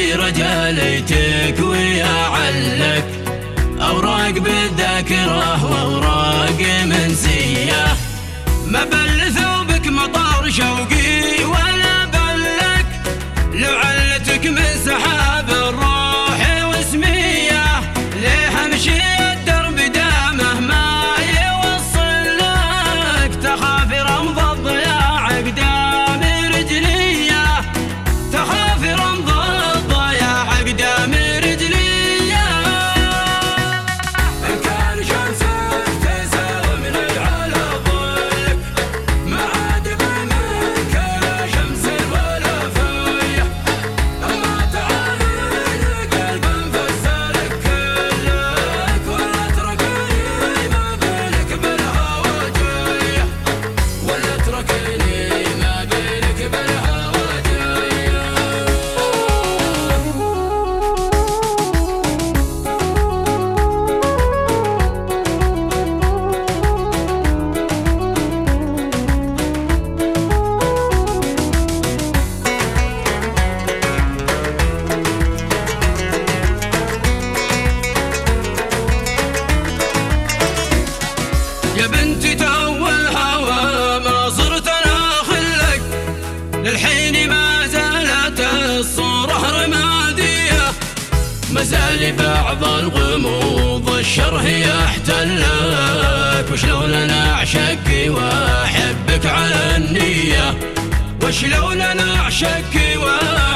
في رجاليتك ويعلك أوراق بالذاكرة وأوراق منسية. ما بل ثوبك مطار شوقي ولا بلك لعلتك من سحاب الروح واسمية. ليه امشي الدرب دامه ما يوصل لك تخافي رمض الضياع قدام رجلية. تخافي رمض الضياع قدام رجلية. إن كان شمسك تسام لي على ظلك ما عاد منك لا شمس ولا فيا. أما تعالي قلبا فسالك كلك ولا تركني ما بينك بالهوى جاية. ولا تركني ما بينك بالهوى جاية. يا بنتي تو الهوى ما صرت انا خلك للحين ما زالت الصورة رمادية. ما زال بعض الغموض الشره يحتلك. وشلون انا اعشقك واحبك على النية. وشلون انا اعشقك